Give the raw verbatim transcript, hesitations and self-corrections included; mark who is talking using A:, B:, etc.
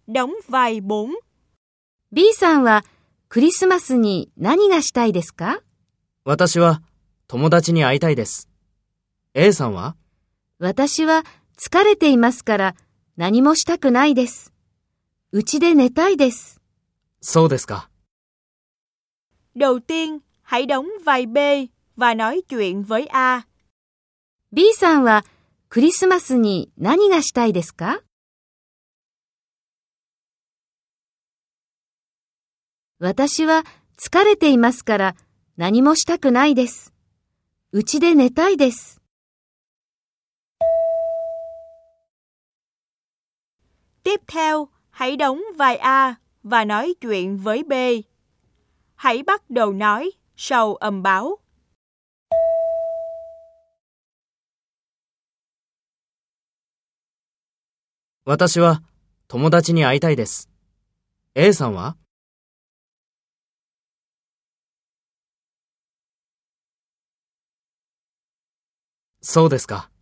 A: đóng vai bốn.
B: B さんはクリスマスに何がしたいですか？
C: 私は友達に会いたいです。A さんは？
B: 私は疲れていますから何もしたくないです。うちで寝たいです。
C: そうですか。
A: Đầu tiên, hãy đóng vai B và nói chuyện với A.
B: B さんはクリスマスに何がしたいですか？私は疲れていますから何もしたくないです。うちで寝たいです。
A: Tiếp theo, hãy đóng vai A và nói chuyện với B. Hãy bắt đầu nói sau âm báo.
C: 私は友達に会いたいです。A さんは？そうですか。